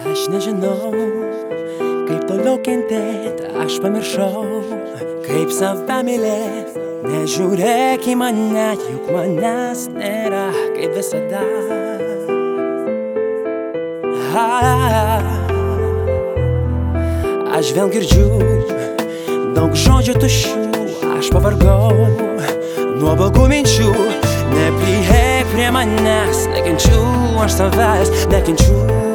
Aš nežinau, kaip toliau kentėt, aš pamiršau, kaip save mylėt. Nežiūrėk į mane, juk manęs nėra, kaip visada. Aš vėl girdžiu daug žodžių tuščių, aš pavargau nuo blogų minčių. Neprieik prie manęs, nekenčiu aš savęs, nekenčiu.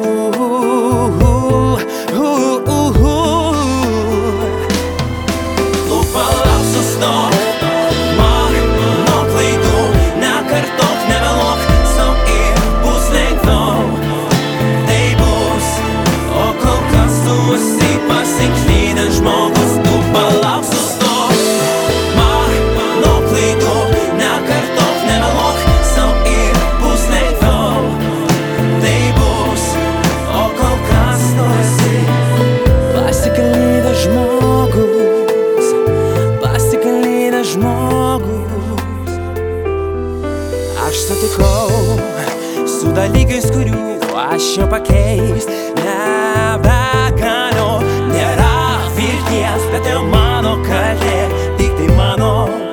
Tu palauk, sustok, mok nuo klaidų, nekartok, nemeluok sau ir bus lengviau. Tai bus, o kol kas tu esi pasiklydęs žmogus. Tu palauk, sustok, mok nuo klaidų, nekartok, nemeluok sau ir bus lengviau. Tai bus, o kol kas tu esi pasiklydęs žmogus, pasiklydęs žmogus. Aš sutikau su dalykais, kurių aš jau pakeist nebegaliu. Nėra vilties, bet tai mano kaltė, tik tai mano.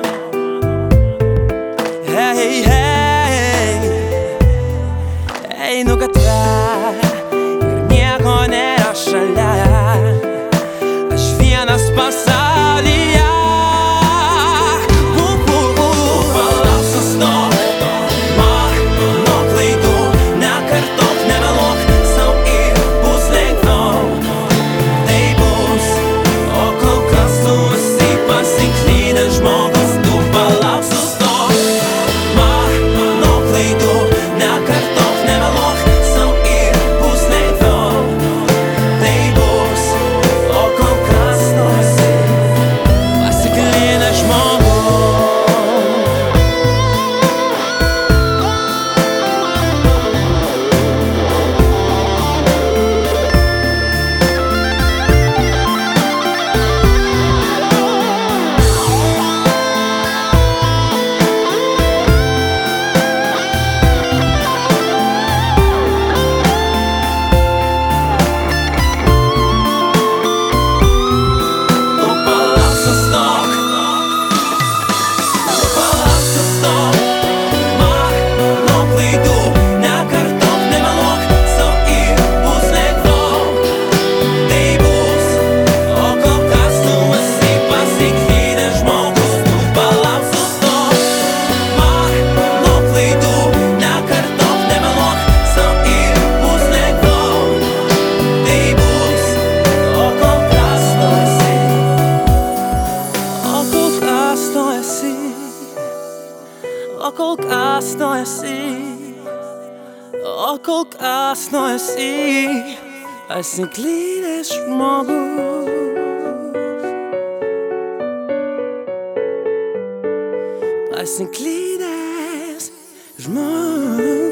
Hey, hey, einu gatve ir nieko nėra šalia. Aš vienas pasaulyje. Palauk, sustok, mok nuo klaidų, nekartok, nemeluok sau ir bus lengviau. Tai bus, o kol kas tu esi pasiklydęs žmogus. Tu palauk, sustok, mok nuo klaidų, nekartok, nemeluok sau ir bus lengviau. Tai bus, o kol kas tu esi pasiklydęs žmogus. O kol kas tu esi, o kol kas tu esi pasiklydęs žmogus. Pasiklydęs žmogus.